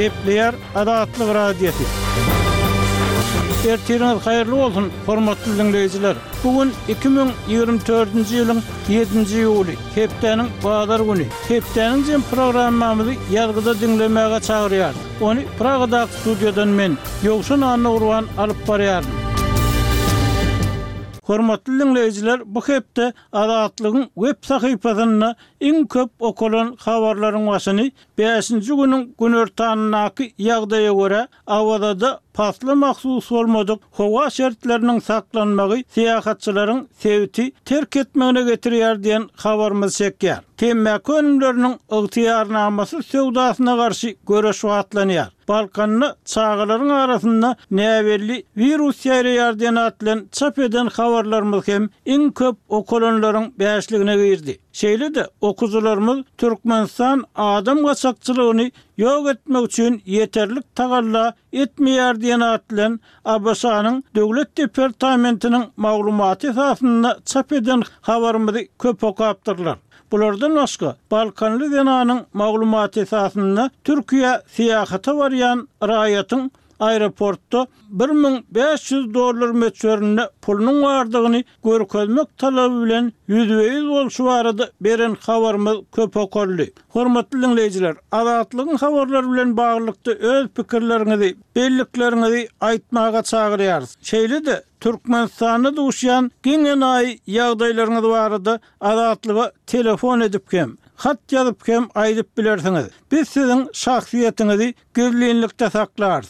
Gepleyer Adatlyk radiosu. Ertiriniz hayırlı olsun, hormatly dinleyijiler. Bugün 2024-nji ýylyň 7-nji ýuly, hepdeniň bazar güni. Hepdeniň jem programmamyzy ýalgyda dinlemäge çagyrýar. Onu Pragada studiodan men Ýowşun Anna Urban alyp barýarym. Hormatly dinleyijiler, bu hepde Adatlygyň web sahypasyna iň köp okulan habarlaryň başyny 5-nji günüň günortanynaky ýagdaýa görä awada pasly mahsus bolmadyk howa şertleriniň saklanmagy seýahatçylaryň sebiti terk etmegine getirýär diýen habarymyz çekýär. Temmäki önümleriniň ygtyýarnamasy sowdasyna garşy göreş wagtlanýar. Balkanyny çağalaryň arasynda näwelli virus ýaýraýar diýen atlan çap eden habarlarymyz hem iň köp okulanlaryň bäşligine girdi. Şeýle-de okuwçylarymyz Türkmenistan adam gaçakçylygyny ýok etmek üçin ýeterlik tagalla etmeýär diýen atlan ABŞ-nyň Döwlet Departamentiniň maglumaty esasynda çap eden habarymyzy köp okapdyrlar. Bulardan başga Balkanly denanyň maglumaty esasynda Türkiýe seýahata barýan raýatyň aeroportda $1500 meçörüne pulunyň bardygyny görkezmek talaby bilen ýüzbeýiz bolşy barady beren habarymyz köp okurly. Hormatly dinleyijiler, Adatlygyň habarlary bilen baglykda öz pikirleriňizi, belliklerinizi aýtmaga çagyrýarys. Şeýle-de Türkmenistanda duşýan giňenaý ýagdaýlaryňyz barada Adatlyga telefon edip kem, hat ýazyp kem aýdyp bilersiňiz. Biz siziň şahsiýetinizi gizlinlikde saklarys.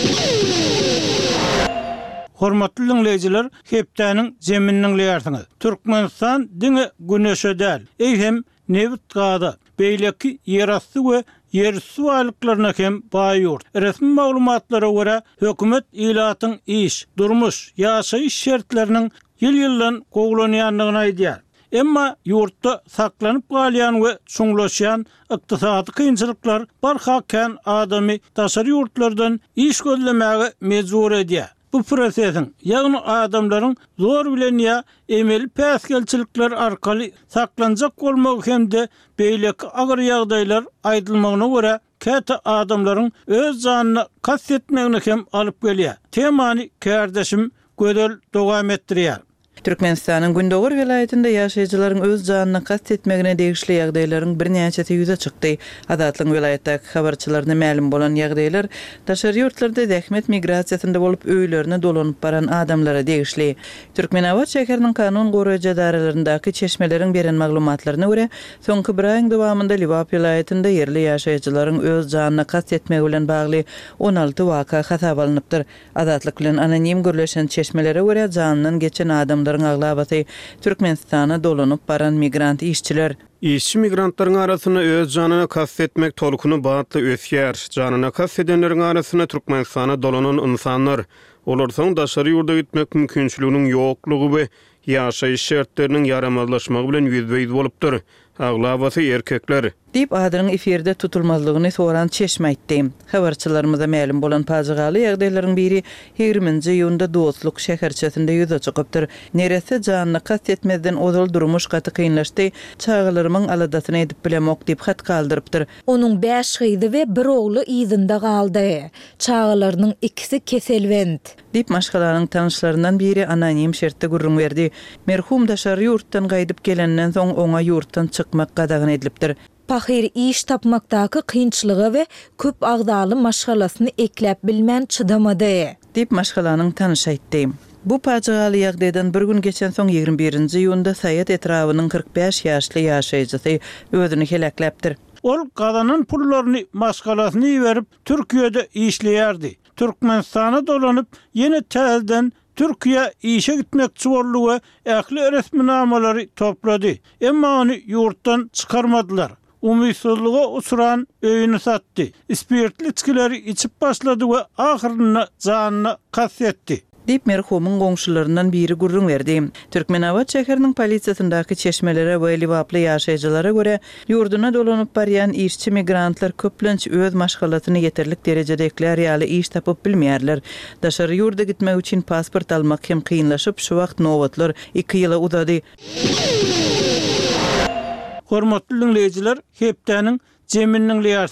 Hormatly dinleyijiler, hepdeniň jeminiň leýärsiňiz. Türkmenistan diňe güneşe däl, eýhem Nevit gada, beýleki ýerasty we ýerüstü baýlyklaryna hem baýýur. Resmi maglumatlara görä hökümet ilatyň iş, durmuş, ýaşaýyş şertleriniň ýyl-ýyldan gowlanýanlygyny aýdýar. Emma ýurtda saklanyp galýan we çuňlaşýan ykdysady kynçylyklar barhakän adamy daşary ýurtlardan iş gözlemäge mejbur edýär. Bu prosesiň, ýagny adamlaryň zor bilen ýa emeli päsgelçilikler arkaly saklanjak bolmagy hemde beýleki agyr ýagdaýlar aýdylmagyna görä käte adamlaryň öz janyny kastetmegine hem alyp gelýär. Temany kärdeşim gödel dowam etdirýär. Türkmenistanyň Gündoğur vilayetinde ýaşaýjylaryň öz janyny kastetmegine degişli ýagdaýlaryň birnäçesi ýüze çykdy. Adatlyň vilayetdäki habarçylaryna ma'lum bolan ýagdaýlar daşary ýurtlarda zähmet migrasiýasynda bolup öýlerine dolanyp baran adamlara degişli. Türkmenawat şäheriniň kanun goraýjy daralaryndaky çeşmeleriň beren maglumatlaryna görä, soňky bir aýyň dowamında Liwap vilayetinde yerli ýaşaýjylaryň öz janyny kastetmegi bilen bagly 16 waka hasap alınıpdyr. Adatlyk bilen anonim gürleşen çeşmelere görä janynyň geçen adamlar aglabaty Türkmenistana dolanyp baran migrant işçiler. İşçi migrantlaryň arasyna öz janyny kastetmek tolkuny batly ösýär. Janyny kastedenleriň arasyna Türkmenistana dolanan insanlar. Olar soň daşary ýurda gitmek mümkinçiliginiň ýoklugy we ýaşaýyş şertleriniň yaramazlaşmagy bilen ýüzbeýiz bolupdyr. Aglabaty erkekler. Dip adyryň eferde tutulmazlygyny soran çeşme aýtdy. Habarçylarymyza ma'lum bolan pazygaly ýagdaýlaryň biri 20-nji ýylda Dostluk şäherçesinde ýüze çykypdyr. Neresi janyny kastetmezden ozal durmuş gaty kynlaşdy, çağalarynyň aladatyny edip bilemok diýip hat galdyrypdyr. Onuň 5 gyzy we bir ogly ýyzynda galdy. Çağalarynyň ikisi keselwend. Dip maşgalaryň tanışlaryndan biri anonim şertde gurrun berdi. Merhum daşary ýurtdan gaýdyp gelenden soň oňa ýurtdan çykmak gadagyn edilipdir. Pahir iş tapmakdaky kynçylygy we köp agdaly maşgalasyny ekläp bilmän çydamady. Dip maşgalanyň tanış aýtdy. Bu paçaly ýagdaýdan bir gün geçen soň 21-nji ýylda Saýat etrawynyň 45 ýaşly ýaşaýjysy özüni helakläpdir. Ol gadanyň pullaryny maşgalasyny berip Türkiýede işleýärdi. Türkmenistana dolanyp ýene täzeden Türkiýe işe gitmekçi boldy we ähli resminamary toplady. Emma ony ýurtdan çykarmadylar. Umytsuzlyga uçuran öýüni satdy. Spirtli içkileri içip başlady we ahyrynda janyny kastetdi. Dip merhumyň goňşularyndan biri gurrun berdi. Türkmenawat şäheriniň polisiýasyndaky çeşmelere we Liwaply ýaşaýjylara görä ýurduna dolanyp barýan işçi migrantlar köplenç öz maşgalatyny ýeterlik derejede eklerýaly iş tapyp bilmeýärler. Daşary ýurda gitmek üçin pasport almak hem kynlaşyp şu wagt nowatlar 2 ýyla uzady. Hormatly dinleyijiler, hepdeniň jeminiň leýärsiňiz.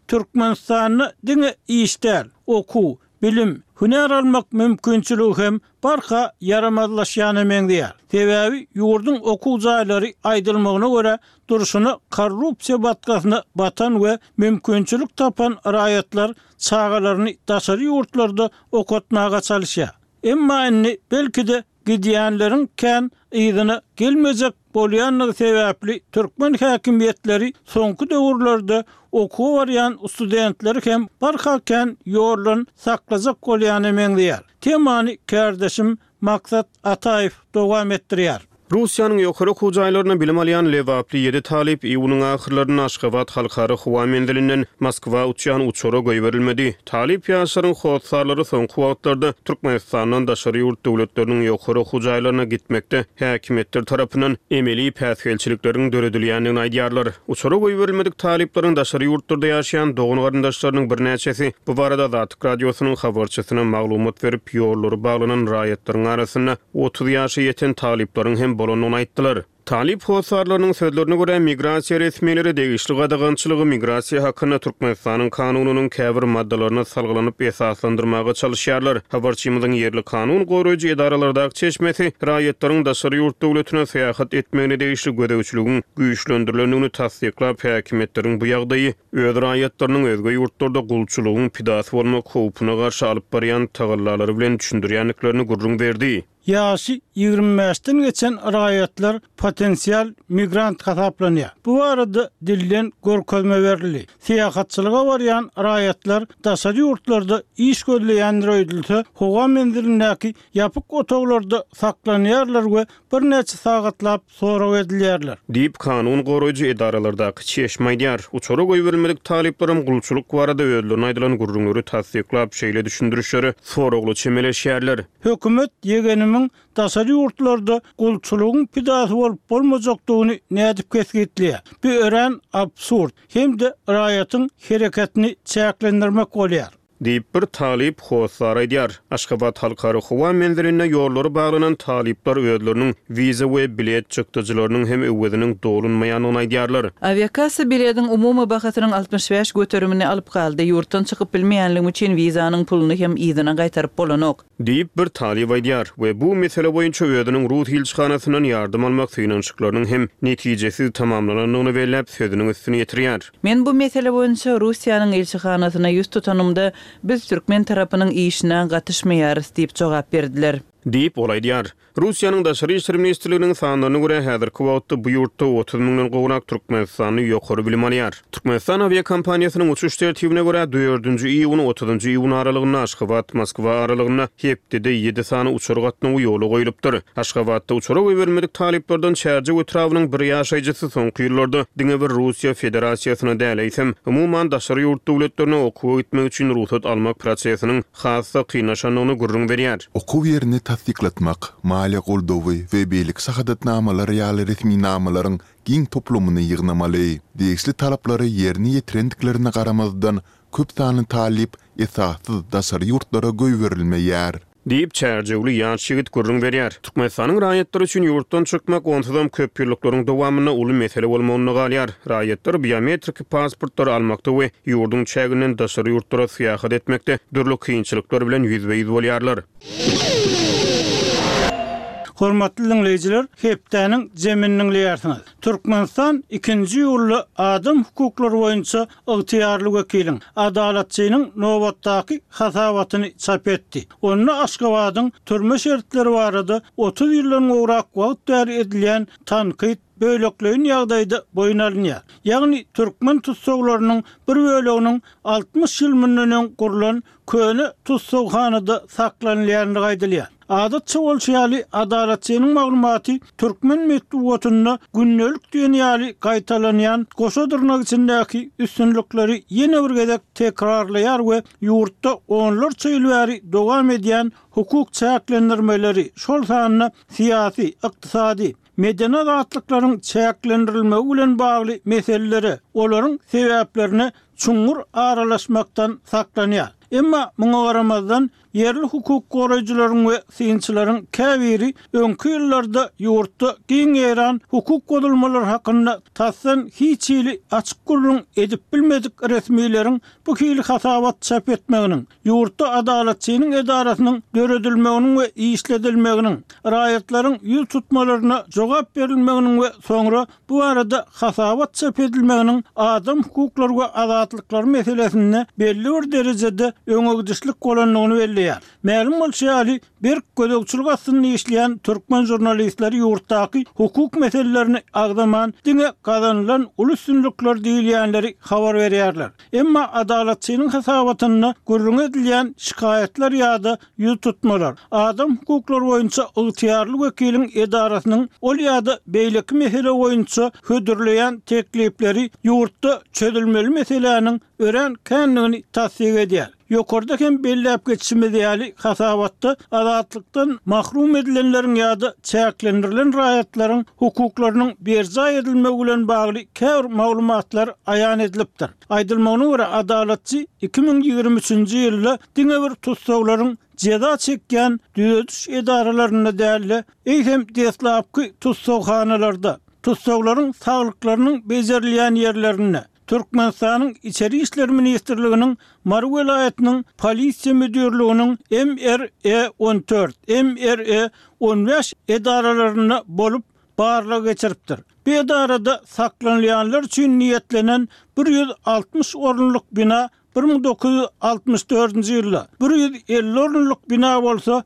Türkmenistan'ı diňe işler, oku, bilim, hüner almak mümkünçülüğü hem barka yaramazlaşýany meňdiýär. Sebäbi ýurdun okuw jaýlary aýdylmagyna görä duruşuny korrupsiýa batgasyna batan we mümkünçülük tapan raýatlar çağalaryny daşary ýurtlarda okutmaga çalışýar. Emma inni belki-de gidýänleriň kän ýygyna gelmejek bolýanlygy sebäpli türkmen häkimiýetleri soňky döwürlerde okuw barýan studentleri hem barkakän ýorlan saklajak bolýany meňdiýär. Temany kardeşim Maksat Ataýew dowam etdirýär. Russiýanyň ýokary okuw jaýlaryna bilim alýan lewaply 7 talip iýunyň ahyrlaryny Aşgabat halkary howa mendelinden Moskwa uçýan uçura goýberilmedi. Talip ýaşlaryň howsarlary soňky wagtlarda Türkmenistanyň daşary ýurt döwletleriniň ýokary okuw jaýlaryna gitmekde häkimetler tarapyndan emeli päsgelçilikleriň döredilýändigini aýdýarlar. Uçura goýberilmedik taliplaryň daşary ýurtlarda ýaşaýan dogun garyndaşlarynyň bir näçesi bu barada Zatyk radiosynyň habarçysyna maglumat berip ýollary baglanan raýatlaryň arasyna 30 ýaşa ýeten taliplaryň hem bolanyny aýtdylar. Talip howsarlarynyň sözlerine görä migrasiýa resmiýetleri degişli gadagançylygy migrasiýa hakyna Türkmenistanyň kanunynyň käbir maddalaryna salgylanyp esaslandyrmaga çalışýarlar. Habarçymyzyň yerli kanun goýrujy edaralardaky çeşmesi raýatlaryň daşary ýurt döwletine seýahat etmegine degişli gödäwçiliginiň güýçlendirilýändigini tasdiklap häkimetleriň bu ýagdaýy öz raýatlarynyň özge ýurtlarda gulçylygyň pidasy bolmak howpuna garşy alyp barýan tagallalary bilen düşündirýänliklerini gurrun berdi. Ýaşy 25-den geçen raýatlar potensial migrant hasaplanýar. Bu arada dilden görkezme berildi. Seýahatçylyga barýan raýatlar daşary ýurtlarda iş gözleýän raýatlar howa mendilindäki ýapyk otoglarda saklanýarlar we bir neçe sagatlap sorag edilýärler. Diýip kanun goýrujy edaralardaky çeşme aýdýar. Uçura goýberilmedik taliplerim gulçylyk barada özlerini aýdylan gurrunlary tasdiklap şeýle düşündirişleri soragly çemeleşýärler. Hökümet ýegenimiň daşary ýurtlarda gulçylygyň pidasy bolup bolmajakdygyny nädip kesgitliýär. Bu ören absurd hem-de raýatyň hereketini çäklendirmek bolýar. Diýip bir talip howsar aýdýar. Aşgabat halkary howa menderine ýollary baglanan talipler özleriniň wiza we bilet çykdyjylarynyň hem öwediniň dolunmaýanyny aýdýarlar. Aviakasiýa biletiň umumy bahasynyň 65 göterimini alyp galdy. Ýurtdan çykyp bilmeýänligi üçin wizanyň pulunu hem ýygyna gaýtaryp bolanok. Diýip bir talip aýdýar we bu mesele boýunça öwediniň ruh hilçhanasyndan ýardym almak finansyklarynyň hem netijesi tamamlanyny belläp sözüniň üstüne ýetirýär. Men bu mesele boýunça Russiýanyň elçihanasyna ýüz tutanymda biz Türkmen tarapynyň işine gatnaşmaýarys diýip jogap berdiler. Diýip olaýdýar. Russiýanyň daşary işler ministrliginiň sanadyna görä häzirki wagtda bu ýurtda 30 000 gowrak Türkmenistany ýokary bilim alýar. Türkmenistan aviakompaniýasynyň uçuş tertibine görä 4-nji iýun 30-njy iýun aralygyna Aşgabat Moskwa aralygyna hepdede 7 sany uçur gatnawy ýoly goýulypdyr. Aşgabatda uçura goýbermedik taliplerden şäherje ötrawynyň bir ýaşaýjysy soňky ýyllarda diňe bir Russiýa Federatsiýasyna däleýsem, umumyň daşary ýurt döwletlerine okuw gitmek üçin ruhsat almak prosesiniň hassa kynnaşanyny gurrun berýär. Okuw ýerini tasdiklatmak, maliýe goldawy we beýlik sahadatnamalary ýaly resmi namalaryň giň toplumyny ýygnamaly. Degişli talaplary ýerine ýetirendiklerine garamazdan köp sany talip esassız daşary ýurtlara goýberilmeýär. Diýip çärjewli ýaş ýigit gurrun berýär. Türkmenistanyň raýatlary üçin ýurtdan çykmak onsuzam köp ýyllaryň dowamyna uly mesele bolmagyny galýar. Raýatlar biometrik pasportlar almakda we ýurdun çäginden daşary ýurtlara seýahat etmekde dürli kynçylyklar bilen ýüzbeýiz bolýarlar. Hormatly dinleyijiler, hepdäniň jemininiň ýersiňiz. Türkmenistan 2-nji ýylly adam hukuklary boýunça ygtyýarly wekiliň adalatçynyň nowatdaky hasabatyny çap etdi. Onu Aşgabatyň türme şertleri barada 30 ýyldan gowrak wagt däri edilýän tanqid böýlekleýin ýagdaýda boyun alynýar. Ýagny türkmen tutsaglarynyň bir böleginiň 60 ýyl münden gurulan köne tutsaghanada saklanýanlygy aýdylýar. Adatça bolşaýaly adalatçynyň maglumaty türkmen metbuatyna günnelik dünýäli gaýtalanýan goşadyrnak içindäki üstünlikleri ýene bir gezek tekrarlaýar we ýurtda onlarça ýyl bäri dowam edýän hukuk çäklendirmeleri şol sanyna siýasy, ykdysady, medeni rahatlyklaryň çäklendirilmegi bilen bagly meseleleri, olaryň sebäplerini çuňur aralaşmakdan saklanýar. Emma muňa garamazdan yerli hukuk goraýjylaryň we synçylaryň käbiri öňkü ýyllarda ýurtda giň eran hukuk godulmalary hakynda tassan hiç ýyly açyk gurrun edip bilmedik resmiýlerin bu hili hasabat çap etmeginiň, ýurtda adaletçiligiň edarasynyň döredilmeginiň we işledilmeginiň, raýatlaryň ýül tutmalaryna jogap berilmeginiň we soňra bu arada hasabat çap edilmeginiň adam hukuklary we azatlyklary meselesinde belli bir derejede öňegdişlik bolanlygyny belleýär. Ma'lum bolýarly, bir gödökçülük asyny işleýän türkmen jurnalistleri ýurtdaky hukuk meselelerini agdaman diňe kazanılan ulus-üstünlikler diýilýänleri habar berýärler. Emma adaletçiligiň hasabatyna gurrun edilýän şikayetler ýa-da ýül tutmalar, adam hukuklary boýunça ygtyýarly wekiliň edarasynyň ol ýa-da beýleki mesele boýunça hödürleýän teklipleri ýurtda çözülmeli meseleleriň ören kändigini tasdik edýär. Ýokarda hem belläp geçişimiz ýaly hasabatda azatlykdan mahrum edilenleriň ýa-da çäklendirilen raýatlaryň hukuklarynyň berja edilmegi bilen bagly käbir maglumatlar aýan edilipdir. Aýdylmagyna görä adaletçi 2023-nji ýylda diňe bir tutsaglaryň ceza çekýän düýetiş edaralaryna däli eýsem deslapky tutsagxanalarda tutsaglaryň saglyklarynyň bejerilýän ýerlerine Türkmenistanyň İçeri İşler Ministrliginiň Maru welaýatynyň polisiýa müdürliginiň MRE 14, MRE 15 edaralaryna bolup barlyk geçiripdir. Bu edarada saklanýanlar üçin niýetlenen 160 orunluk bina 1964-nji ýylda, 150 orunluk bina bolsa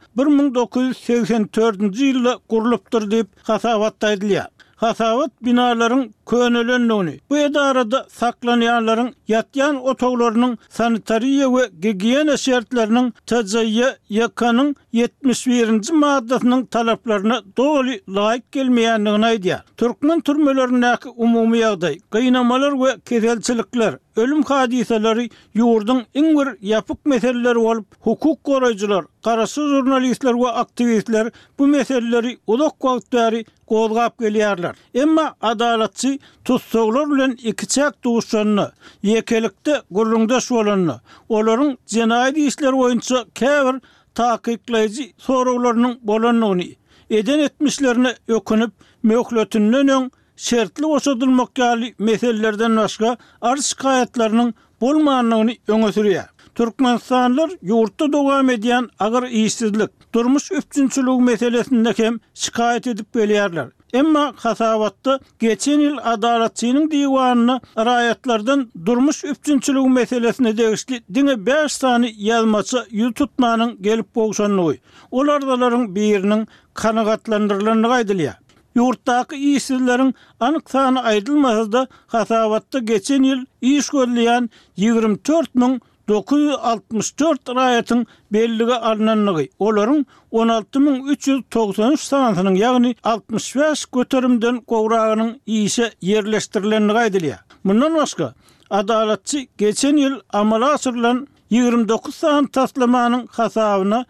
1984-nji ýylda gurulypdyr diýip hasabatda edilýär. Hasabat binalaryň könelenligini, bu edarada saklanýanlaryň ýatýan otoglarynyň sanitariýa we gigiena şertleriniň TCY-YK'nyň 71-nji maddasynyň talaplaryna doly laýyk gelmeýändigini aýdýar. Türkmen türmelerindäki umumy ýagdaý, gynamalar we keselçilikler, ölüm hadiseleri ýurdun iň bir ýapyk meseleleri bolup, hukuk goraýjylar, garaşy jurnalistler we aktivistler bu meseleleri uzak wagt bäri gozgap gelýärler. Emma adaletçi tutsaglar bilen iki çak duşanyny, ýekelikde gurrundaş bolanyny, olaryň jenaýat işleri boýunça käbir takyklaýjy sorawlarynyň bolanyny, eden etmişlerini ökünüp möhletininden öň şertli boşadylmak ýaly meselelerden başga arz şikaýetleriniň bolmanyny öňe sürýär. Türkmenistanlar ýurtda dowam edýän agyr işsizlik, durmuş üpçünçüligi meselesinde hem şikaýet edip gelýärler. Emma hasabatda geçen ýyl adaletçiligiň diwanyna raýatlardan durmuş üpçünçüligi meselesine degişli diňe 5 sany ýazmaça ýül tutmanyň gelip bolşanlygy, olardaryň biriniň kanagatlandyrylanyny aýdylýar. Ýurtdaky işsizleriň anyk sany aýdylmasa-da hasabatda geçen ýyl iş görýän 24.964 raýatyň belligi alınanlygy, olaryň 16.393 sanatynyň ýagny 65 göterimden gowragynyň işe ýerleşdirilenligi aýdylýar. Mundan başga adaletçi geçen ýyl amala asyrylan 29 san taslamanyň hasabyna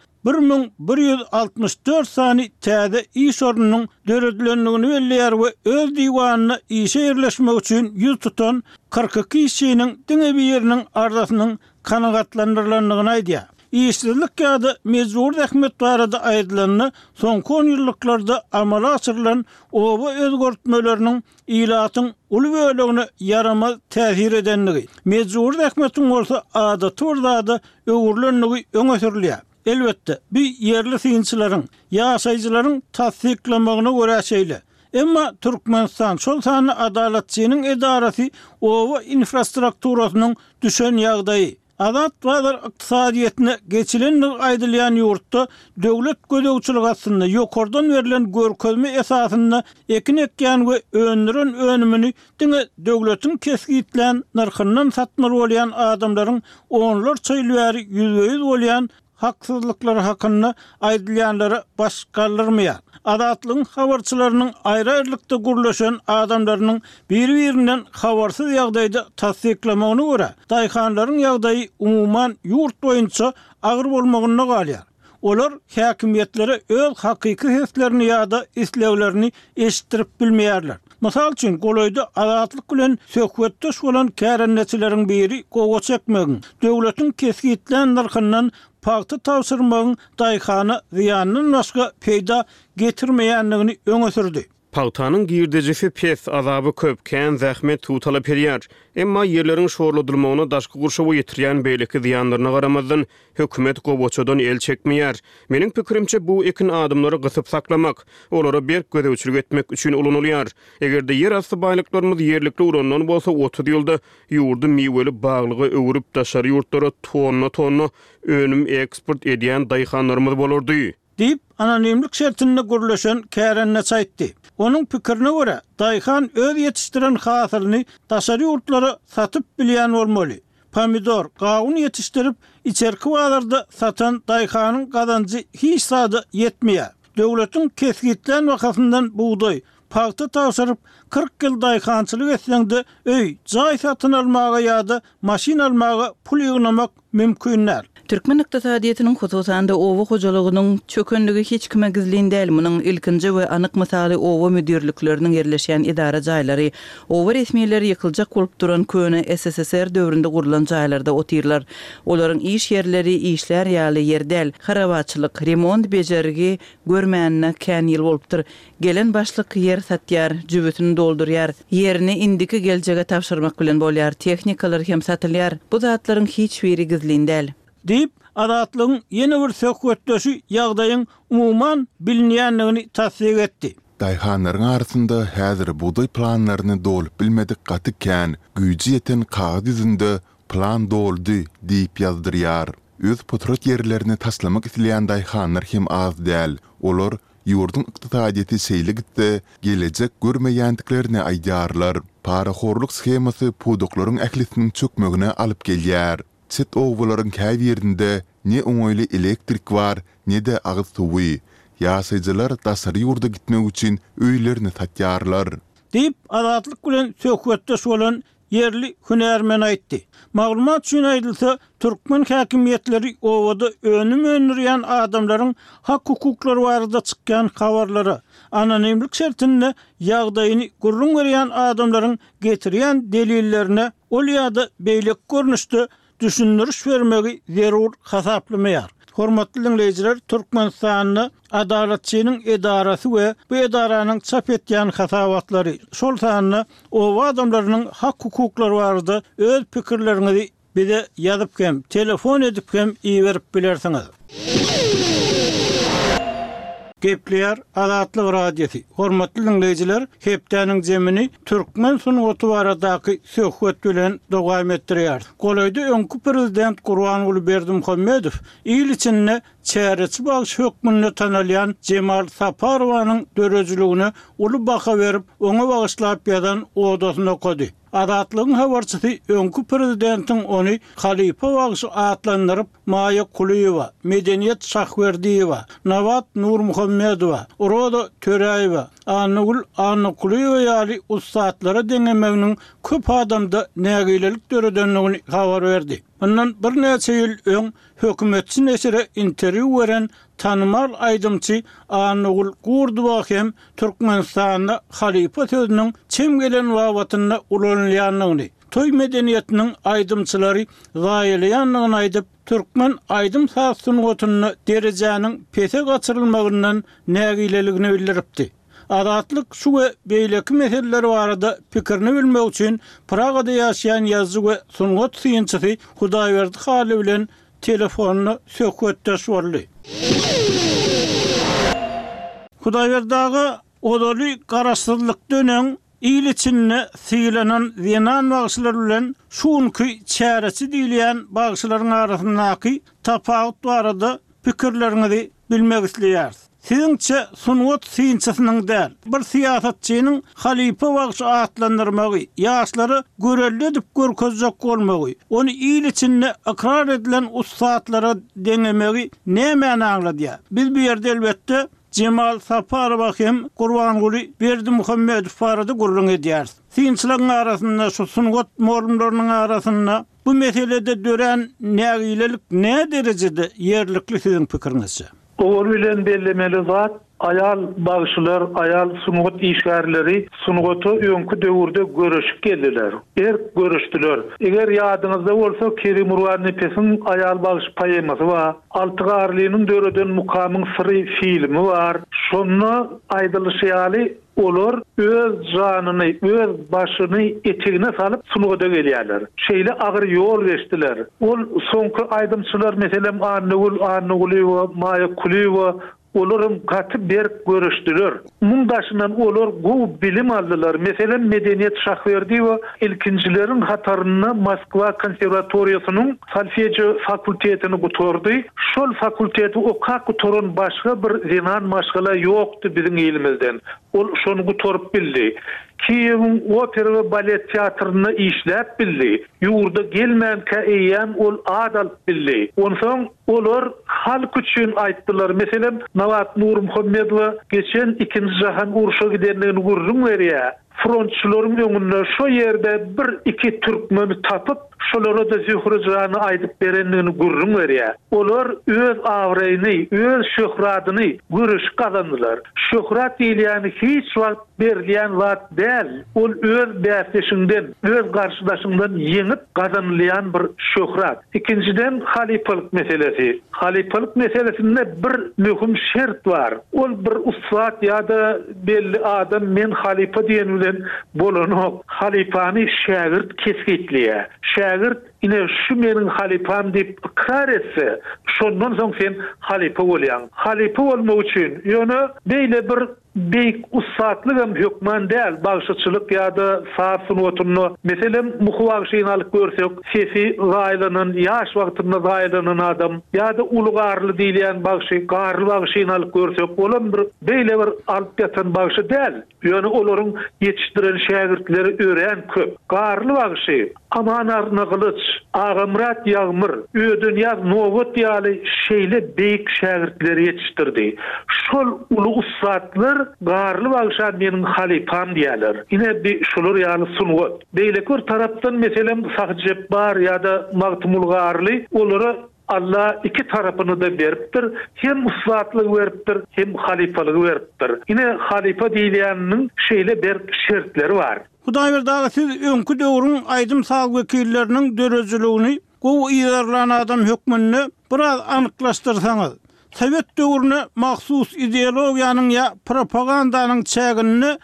1164 sany täze iş orunynyň döredilenligini belleýär we öz diwanyna işe ýerleşmek üçin ýüz tutan 42 işçiniň diňe bir ýeriniň ardasynyň kanagatlandyrylanyny aýdýar. İşsizlik ýa-da mejbur rahmet barada aýdylanyny soňky 10 ýyllarda amala asyrylan oba özgörtmeleriniň ilatyň uly bölegine yaramaz täsir edenligi, mejbur rahmetiň bolsa adaty da öwürlenligi öňe sürilýär. Elbette, bir yerli synçylaryň, ýaşaýjylaryň tasdiklamagyna görä şeýle. Emma Türkmenistan şol sany adaletçiligiň edarasy owa infrastrukturasynyň düşen ýagdaýy, azat bazar ykdysadyetine geçilenlik aýdylýan ýurtda döwlet gödökçüligi aslynda ýokardan berilen görkezme esasyna ekin ekýän we önüren önümini diňe döwletiň keskitlen narhyndan satmaly bolýan adamlaryň onlar çaýlary ýüzüýüz bolýan haksızlıkları hakkında aydılyanları baş kaldırmaya. Adatlyň habarçylarynyň aýry-aýrylykda gurlaşan adamlarynyň bir-birinden habarsız ýagdaýda tasdiklamagyna görä, daýhanlaryň ýagdaýy umuman ýurt boýunça agyr bolmagyna galýar. Olar häkimiyetlere öz hakyky heslerini ýa-da isleglerini eşitdirip bilmeýärler. Mysal üçin golayda azatlyk bilen söhbetdeş bolan kärenneçileriň biri gowa çekmegin, döwletiň kesgitlen narkyndan paýty tawsyrmagyň daýhany ziýanyny başga peýda getirmeýänligini öňe sürdi. Paýtanyň girdejisi pes, azaby köp, kän zähmet tutala perýär. Emma ýerleriň şorladylmagyna daşky gurşawy ýetirýän beýleki ziýanlaryna garamazdan hökümet gowaçadan el çekmeýär. Meniň pikirimçe bu ekin adımlary gysyp saklamak, olara berk gödäwçilik etmek üçin ulanylýar. Egerde ýer asty baýlyklarymyz ýerlikli urandan bolsa 30 ýylda ýurdy miweli baglygy öwürüp daşary ýurtlara tonna önüm eksport edýän daýhanlarymyz bolardy. Deyip anonimlik şertinde gurulşan kärenneç aýtdy. Onun pikirine göre daýhan öz yetiştiren hasylyny daşary ýurtlara satyp bilýän bolmaly. Pomidor, gawun yetiştirip içerki wagtlarda satan daýhanyň gazancy hiç sada yetmeýär. Döwletiň kesgitlen wakafyndan buğday, paýta tawsyryp 40 ýyl daýhançylyk etseňde öý, jaý satyn almaga ýa-da maşina almaga pul ýygnamak mümkinler. Türkmen iqtisadiýetiniň hususanda owa hojalygynyň çökendigi hiç kime gizlin däl. Munyň ilkinji we anyk misaly owa müdirlikleriniň yerleşýän idara jaýlary, owa resmiýetleri ýykyljak bolup duran köne SSSR döwründe gurulan jaýlarda otyrlar. Olaryň iş yerleri işler ýaly ýerdäl, harabatçylyk, remont bejerigi görmänine kän ýyl bolupdyr. Gelen başlyk yer satýar, jübütini doldurýar, ýerini indiki geljege tapşyrmak bilen bolýar, tehnikalar hem satylýar. Bu zatlaryň hiç biri gizlin däl. Deyip adatlygyň ýene bir söhbetdeşi ýagdaýyň umuman bilinýänligini tasdik etdi. Daýhanlaryň arasynda häzir buğday planlaryny dolup bilmedik gaty kän, güýji ýeten kagaz ýüzünde plan doldy diýip ýazdyrýar. Öz potrat ýerlerini taslamak isleýän daýhanlar hem az däl. Olar ýurdun iqtisadiýeti seýle gitdi, gelecek görmeýändiklerini aýdarlar. Paraxorluk skemasy puduklaryň ählisiniň çökmegine alyp gelýär. Çet owularyň käy ýerinde ne oňoýly elektrik bar, ne de agyz suwy. Ýaşaýjylar daşary ýurda gitmek üçin öýlerini satýarlar. Deyip azatlyk bilen söhbetdeş bolan yerli hünärmen aýtdy. Maglumat üçin aýdylsa, Türkmen häkimiýetleri owada önüm önürýän adamlaryň hak hukuklary barada çykýan habarlary, anonimlik şertinde ýagdaýyny gurrun berýän adamlaryň getirýän delillerine ol ýa-da beýlek görnüşde düşündürüş vermegi zerur hasaplamaýar. Hormatly dinleýijiler, Türkmenistanyň adaletçiliğinin edarası we bu edaranyň çap etýän hasabatlary şol sanyny owa adamlarynyň hak hukuklary barada öz pikirlerini bize ýazyp hem telefon edip hem iýerip bilersiňiz. Gepler Azatlyk radiosi. Hormatly dinleýijiler, hepdeniň jemini Türkmen sunugaty baradaky söhbet bilen dowam etdirýär. Golayda öňkü prezident Gurbanuly Berdimuhammedow ýyl içinde çäreçi bagyş hökmüne tanalýan Cemal Saparowyň dörejligine uly baha berip, oňa bagyşlap ýadan odasyna okady. Azatlygyň habarçysy öňkü prezidentiň ony Halipa bagyşy atlandyryp, Maýa Kuliýewa, Medeniýet Şahwerdiýewa, Nawat Nurmuhammedowa, Oroda Töräýewa, Anugul Kuliýewa ýaly ustatlary deňemeginiň köp adamda nägilelik döredenligini habar berdi. Ondan bir näçe ýyl öň hökümetçi nesire interwiu beren tanymar aýdymçy Anugul Gurduwa hem Türkmenistanda Halipa sözüniň çem gelen wawatyna ulanýanlygyny, toy medeniýetiniň aýdymçylary gaýelýänligini aýdyp, Türkmen aýdym sunugatyny derejäniň pese gaçyrylmagyndan nägileligini bildiripdi. Azatlyk şu we beýleki meseleler barada pikirini bilmek üçin Pragada ýaşaýan ýazgy we sunugat syýançysy Hudaýberdi Haly bilen telefonyny söhbetdeş boldy. Hudaýberdagy odaly garaşsyzlyk dönen ýyl içinde syýlanan zinan bagyşlar bilen şuňky çäreçi diýilýän bagyşlaryň arasyndaky tapawut barada pikirlerinizi bilmek isleýär. Siziňçe sunugat syýançysynyň däl, bir siýasatçynyň Halipa bagyşy atlandyrmagy, ýaşlary görelli edip görkezjek bolmagy, ony ýyl içinde ikrar edilen ustatlara deňemegi näme aňladýar? Biz bu ýerde elbetde Cemal Saparow hem Gurbanuly Berdimuhammedow barada gurrun edýär. Syýançylaryň arasynda şu sunugat morunlarynyň arasynda Bu meselede dören nägilelik ne derecede yerlikli sizin pikiriňizçe? Ol bilen bellemeli zat ayal bagşylar, ayal sunugat işgärleri sunugaty öňkü döwürde görüşip geldiler. Görüşdiler. Eger ýadyňyzda bolsa Kerim Urwan Nepesiň ayal bagşy poemasy bar. Altygarlynyň döreden mukamyň syry filmi bar. Şonu aýdylşýaly olar öz janyny, öz başyny etegine salyp sunugada gelýärler. Şeýle agyr ýol geçdiler. Ol soňky aýdymçylar meselem Arnugul, Maya Kuliwa olaryň gaty berip görüşdiler. Mundaşynan olar gowy bilim aldylar. Meselem Medeniýet Şahberdiýew ilkinjileriň hataryna Moskwa konservatoriýasynyň solfejo fakultetini gutordy. Şol fakulteti okak gutoran başga bir zenan maşgala ýokdy biziň elimizden. Ol şonu gutorup bildi. Kiýewiň opera we balet teatryny işläp bildi. Ýurda gelmänkä eýän ol adal bildi. Onsoň olar halk üçin aýtdylar. Meselem Nawat Nurmuhammedow geçen 2-nji jahan uruşa gidenligini gurrun berýär. Frontçylaryň öňünde şo ýerde 1-2 türkmeni tapyp şolara da zührejany aýdyp berenligini gurrun berýär. Olar öz awraýyny, öz şöhratyny görüş kazandylar. Şöhrat diýilýän hiç wagt berilýän wagt däl. Ol öz bäsleşinden, öz garşydaşyndan ýeňip kazanylýan bir şöhrat. Ikinciden halipalyk meselesi. Halipalyk meselesinde bir möhüm şert bar. Ol bir ustat ýa-da belli adam men halipa diýen bilen bolanok. Halipany şagirt kesgitliýär. Şagirt ine şu meniň halipam diýip ikrar etse, şondan soň sen halipa bolýan. Halipa bolmak üçin ýöne beýle bir beyk ussatlyk hem hükman däl, bagşyçylyk ýa-da saat sunuwatyny meselem muhawagşyny alyp görsek, sesi gaýlanan, ýaş wagtynda gaýlanan adam ýa-da ulgarly diýilýän bagşy, garly bagşyny alyp görsek, bolan bir beýle bir alyp ýatan bagşy däl. Ýöne olaryň ýetişdiren şägirtleri ören köp. Garly bagşy, Amanar Naglyç, Agamrat Ýagmyr, Ödünýaz Nowat ýaly şeýle beyk şägirtleri ýetişdirdi. Şol ulu ussatlar garly bagşan meniň halipam diýerler. Ine bir şolar ýaly sunugat. Beýleki bir tarapdan meselem Sahjep bar ýa-da Magtumul Garly olara Allah iki tarapyny da beripdir. Hem ussatlyk beripdir, hem halifalyk beripdir. Ine halifa diýilýäniniň şeýle bir şertleri bar. Hudaý berdi, siz öňkü döwrüň aýdym sag wekilleriniň dörejiligini, gowy ýerlanan adam hökmünni biraz anyklaşdyrsaňyz. Sovet döwrüne mahsus ideologiýanyň ýa propagandanyň çägini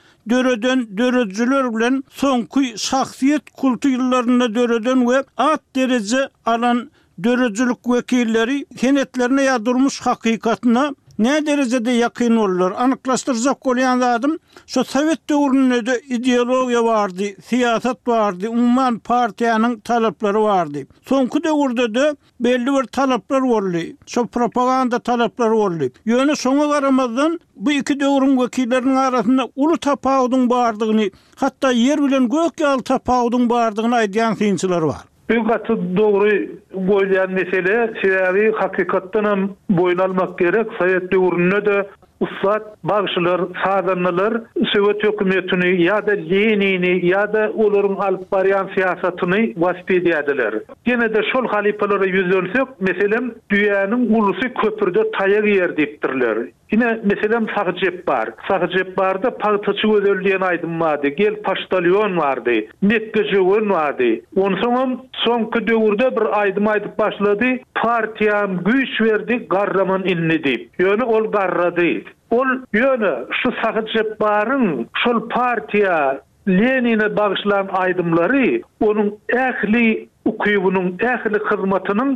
dörejiler bilen soňky şahsiýet kulty ýyllaryna döreden we at derece alan dörejilik wekilleri senetlerine ýa durmuş hakikatyna ne derecede yakın olurlar? Anıklaştıracak olan adam, şu Sovet dövründe de ideologiya vardı, siyaset vardı, umman partiyanın talepleri vardı. Sonku dövrde de belli bir talepler oldu. Şu propaganda talepleri oldu. Yönü sonu karamazdan bu iki dövrün vekillerinin arasında ulu tapağudun bağırdığını, hatta yer bilen gök yal tapağudun bağırdığını aydayan seyinçiler var. Ýa-da dogry goýulan mesele, şeýle hakykatdan boýun almak gerek. Sovet döwründe de ussat bagşylar, sadanlar Sovet hökümetini ýa-da Lenini ýa-da olaryň alyp barýan siýasatyny wasp edýärdiler. Gene de şol halipalara ýüzlensek, meselem düýäniň ulusy köpürde taýak ýer diýipdirler. Yine meselem Sahjep bar. Sahjep barda paýtaçy özelliğini aýdymady. Gel paştalyon vardy, Mekkejewen vardy. Onsoň soňky döwürde bir aýdym aýdyp başlady. Partiýam güýç berdi, garraman inni diýip. Ýöne ol garrady. Ol ýöne şu Sahjep baryň şol partiýa Lenine bagşlan aýdymlary onuň ähli ukuyubunun ähli hyzmatynyň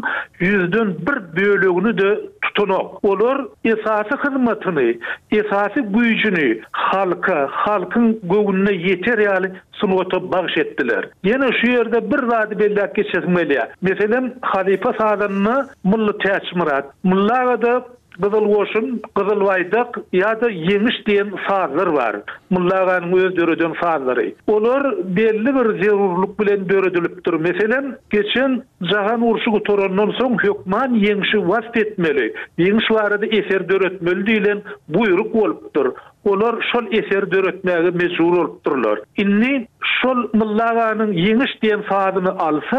100% bölegini de tutanok. Olar esasy hyzmatyny, esasy güýjüni halka, halkyň göwnüne ýeter ýaly sunwata bagş etdiler. Ýene şu ýerde bir zady belläp geçirmeli. Meselem halifa sadanyny Mulla Täçmirat, Mullaga da Gızıl Goşun, Gızıl Baydak ýa-da Yemiş diýen sazlar var. Mullaganyň öz döreden sazlary. Olar belli bir zerurluk bilen döredilipdir. Meselem, geçen jahan urşy gutorandan soň hökman yeňişi wasp etmeli. Yeňiş barada eser döretmeli diýilen buyruk bolupdyr. Olar şol eser döretmäge mejbur bolupdyrlar. Inni şol Mullaganyň Yeňiş diýen sazyny alsak,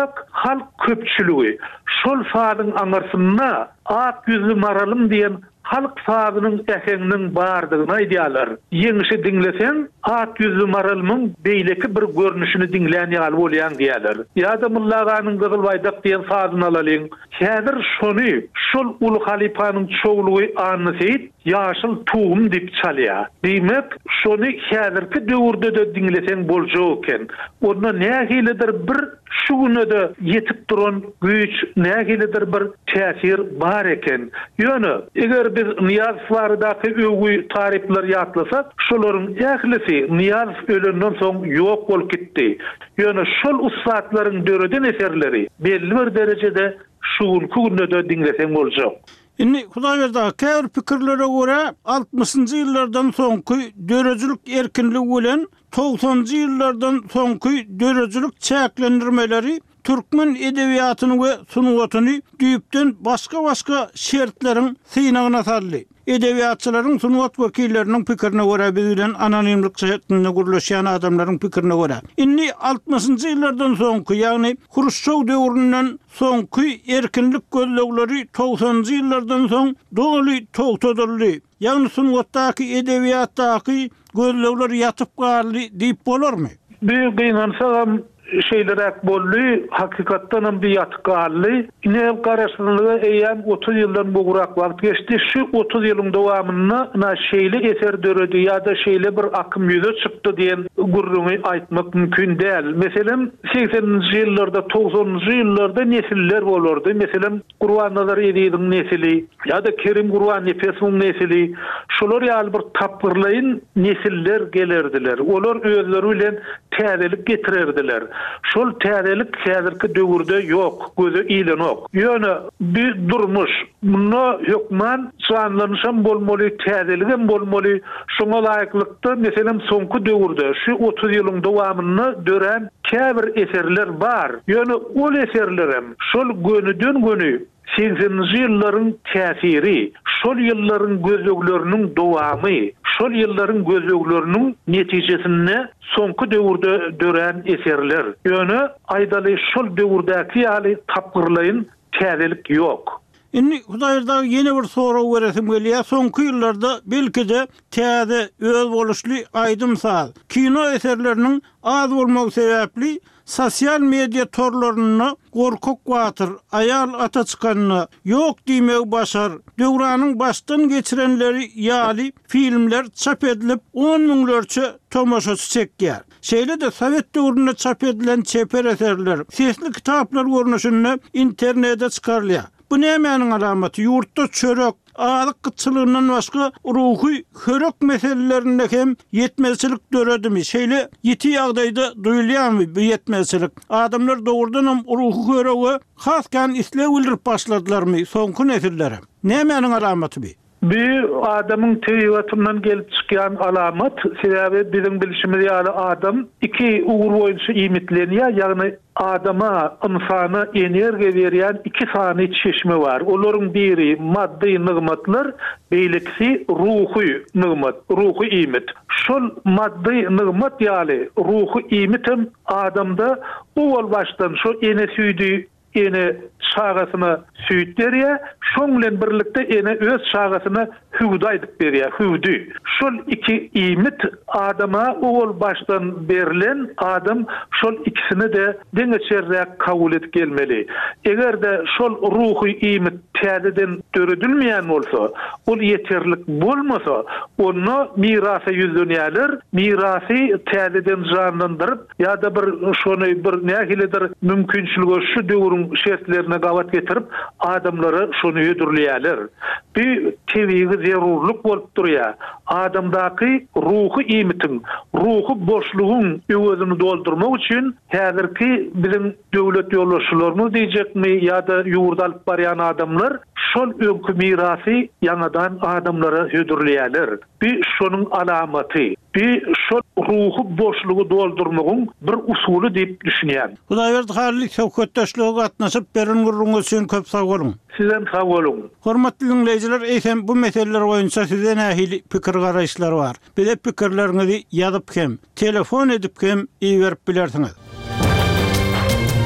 halk köpçülüğü şol saadın aňarsyna ak yüzlü maralım diyen halk saadının äheňiniň bardygyna idealar. Yeňişi dinlesen at yüzlü maralymyň beýleki bir görnüşini dinlän ýaly bolýan diýerler. Ýa-da Mulla Aganyň Gyzylbaýdak diýen saadyny alalyň. Häzir şonu şol ulu halifanyň çoğlugy anysy ýaşyl tuğum diýip çalýar. Diýmek şonu häzirki döwürde de dinlesen boljak eken. Onda nähilidir bir şu günde yetip duran güýç, nähilidir bir täsir bar eken. Ýöne eger biz Niyazlardaky öwgü tarifler ýatlasak, şolaryň ählisi Niyaz ölenden soň ýok bolup gitdi. Ýöne şol ustadlaryň döreden eserleri belli bir derejede şu günde de dinlesen boljak. Inni Hudaýberdi käbir pikirlere görä 60-njy ýyllardan soňky dörejilik erkinligi bilen 90-njy ýyllardan soňky dörejilik çäklendirmeleri türkmen edebiýatyny we sunugatyny düýüpden başga şertleriň synagyna saldy. Edebiýatçylaryň sunugat wekilleriniň pikirine görä biz bilen anonimlik şeklinde gürleşýän adamlaryň pikirine görä. Inni 60-njy ýyllardan soňky, ýagny Hruşçow döwründen soňky erkinlik gözlegleri 90-njy ýyllardan soň doly togtadyldy. Ýagny sunugatdaky edebiýatdaky gözlegler ýatyp galdy diýip bolarmy? Bir gynansaň şeylerek bolly, hakykatdan bir ýatgally. Ine garaşdyrlygy eýen 30 ýyldan bugrak wagt geçdi. Şu 30 ýylyň dowamyna şeýle eser döredi ýa-da şeýle bir akym ýüze çykdy diýen gurruny aýtmak mümkin däl. Meselem 80-nji ýyllarda, 90-njy ýyllarda nesiller bolardy. Meselem Gurban Nazar Ediýiň nesili ýa-da Kerim Gurban Nefesuň nesili, şolar ýaly bir tapgyrlaýyn nesiller gelerdiler. Olar özleri bilen täzelik getirerdiler. Şol täzelik häzirki döwürde ýok, göze ilenok. Ýöne bir durmuş, buna hökmen canlanışan bolmaly, täzeligem bolmaly. Şoňa laýyklykda meselem soňky döwürde şu 30 ýylyň dowamyny dören käbir eserler bar. Ýöne ol eserlerem şol gönüden gönü 80-nji ýyllaryň täsiri, şol ýyllaryň gözlegleriniň dowamy, şol ýyllaryň gözlegleriniň netijesinde soňky döwürde dören eserler. Ýöne aýdaly şol döwürdäki ýaly tapgyrlaýyn täzelik ýok. Inni Hudaýberdi ýene bir soraw beresim gelýär. Soňky ýyllarda belki-de täze öz boluşly aýdym saz. Kino eserleriniň az bolmagy sebäpli sosial media torlaryny gorkak watyr, aýal ata çykanyny ýok diýmek başar. Döwranyň başdan geçirenleri ýaly filmler çap edilip 10 miňlerçe tomaşaçy çekýär. Şeýle de Sowet döwründe çap edilen çeper eserler, sesli kitaplar görnüşinde internetde çykarylýar. Bu nämenin alamaty? Ýurtda çörek, alyk gytçylygyndan başga ruhy hörek meselelerinde hem yetmezçilik döredimi? Şeýle ýeti ýagdaýda duýulýarmy bu yetmezçilik? Adamlar dogrudan hem ruhy hörege haskan islew bildirip başladylarmy soňky nesillere? Nämenin alamaty bu? Bir adamın teýwatyndan gelip çykýan alamat, sebäbi bizim bilişimiz ýaly adam iki ugur boýunça imitlenýär, ýagny adama, insana energiýa berýän iki sany çeşme bar. Olaryň biri maddi nygmatlar, beýlekisi ruhy nygmat, ruhy imit. Şol maddi nygmat ýaly ruhy imitim adamda owal başdan şo ene süýdi, ene şagasyna süýt berýär, şoň bilen birlikde ene öz şagasyna hüwdi aýdyp berýär, hüwdi. Şol iki imit adama owal başdan berilen adam şol ikisini de deňeçerräk kabul edip gelmeli. Egerde şol ruhy imit täzeden döredilmeýän bolsa, ol ýeterlik bolmasa, onu mirasa ýüzlenýärler, mirasy täzeden janlandyryp ýa-da bir şonu bir nähilidir mümkinçiligi şu döwrüň şertlerine gawat getirip adamları şonu ýödürleýärler. Bir tebiği zerurluk bolup durýar. Adamdaky ruhy imitiň, ruhy boşlugyň özüni doldurmak üçin häzirki bizim döwlet ýolbaşçylarymyz diýjekmi ýa-da ýurda alyp barýan adamlar şol öňkü mirasy ýanadan adamlara ýödürleýärler. Bir şonuň alamaty, bir şol ruhy boşlugy doldurmagyň bir usuly diýip düşünýär. Hudaýberdi harly söhbetdeşlige gatnaşyp beren gurrun üçin köp sag bolun. Sizem sag bolun. Hormatly dinleýijiler, eýsem bu meseleler boýunça size nähili pikir garaşlar bar. Bile pikirlerinizi ýazyp hem, telefon edip hem iýerip bilersiňiz.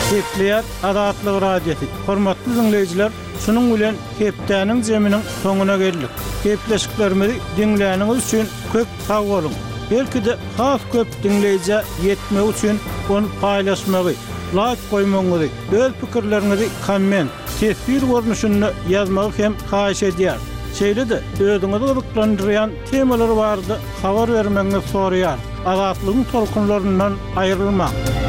Tekliýär Azatlyk radiosi. Hormatly dinleýijiler, şunun bilen hepdäniň jeminiň soňuna geldik. Hepleşiklerimizi dinleýäniňiz üçin köp sag bolun. Belki de has köp dinleýije ýetmek üçin onu paýlaşmagy, like goýmagy, öz pikirlerinizi komment, tesbir görnüşünde ýazmagy hem haýyş edýär. Şeýle-de özüňizi gyzyklandyrýan temalar bardy, habar bermeňizi soraýar. Azatlygyň tolkunlaryndan aýrylmak.